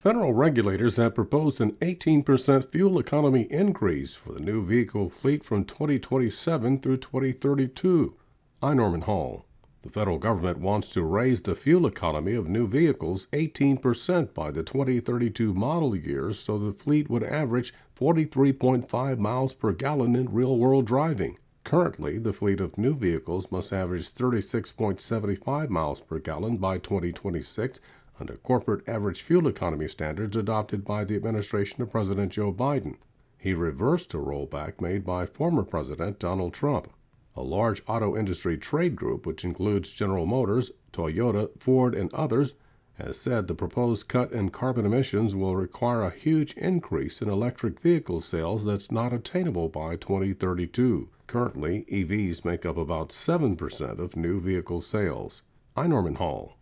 Federal regulators have proposed an 18% fuel economy increase for the new vehicle fleet from 2027 through 2032. I'm Norman Hall. The federal government wants to raise the fuel economy of new vehicles 18% by the 2032 model year so the fleet would average 43.5 miles per gallon in real-world driving. Currently, the fleet of new vehicles must average 36.75 miles per gallon by 2026 under corporate average fuel economy standards adopted by the administration of President Joe Biden. He reversed a rollback made by former President Donald Trump. A large auto industry trade group, which includes General Motors, Toyota, Ford, and others, has said the proposed cut in carbon emissions will require a huge increase in electric vehicle sales that's not attainable by 2032. Currently, EVs make up about 7% of new vehicle sales. I'm Norman Hall.